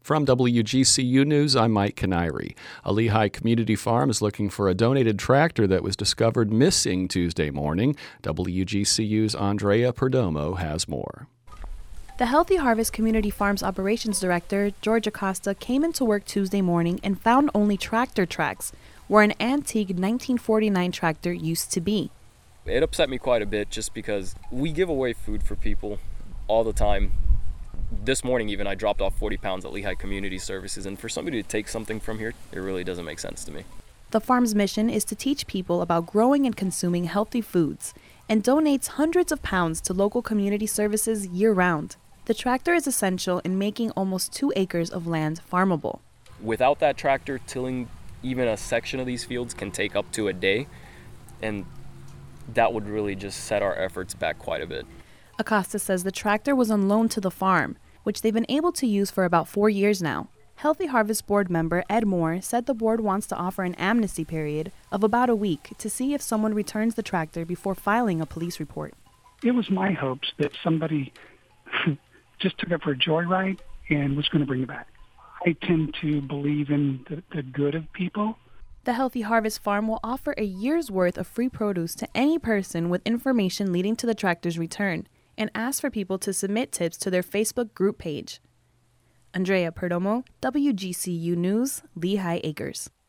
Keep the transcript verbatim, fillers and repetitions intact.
From W G C U News, I'm Mike Canary. A Lehigh community farm is looking for a donated tractor that was discovered missing Tuesday morning. W G C U's Andrea Perdomo has more. The Healthy Harvest Community Farms Operations Director, George Acosta, came into work Tuesday morning and found only tractor tracks where an antique nineteen forty-nine tractor used to be. It upset me quite a bit just because we give away food for people all the time. This morning even, I dropped off forty pounds at Lehigh Community Services, and for somebody to take something from here, it really doesn't make sense to me. The farm's mission is to teach people about growing and consuming healthy foods and donates hundreds of pounds to local community services year-round. The tractor is essential in making almost two acres of land farmable. Without that tractor, tilling even a section of these fields can take up to a day, and that would really just set our efforts back quite a bit. Acosta says the tractor was on loan to the farm, which they've been able to use for about four years now. Healthy Harvest Board member Ed Moore said the board wants to offer an amnesty period of about a week to see if someone returns the tractor before filing a police report. It was my hopes that somebody just took it for a joyride and was going to bring it back. I tend to believe in the, the good of people. The Healthy Harvest Farm will offer a year's worth of free produce to any person with information leading to the tractor's return, and ask for people to submit tips to their Facebook group page. Andrea Perdomo, W G C U News, Lehigh Acres.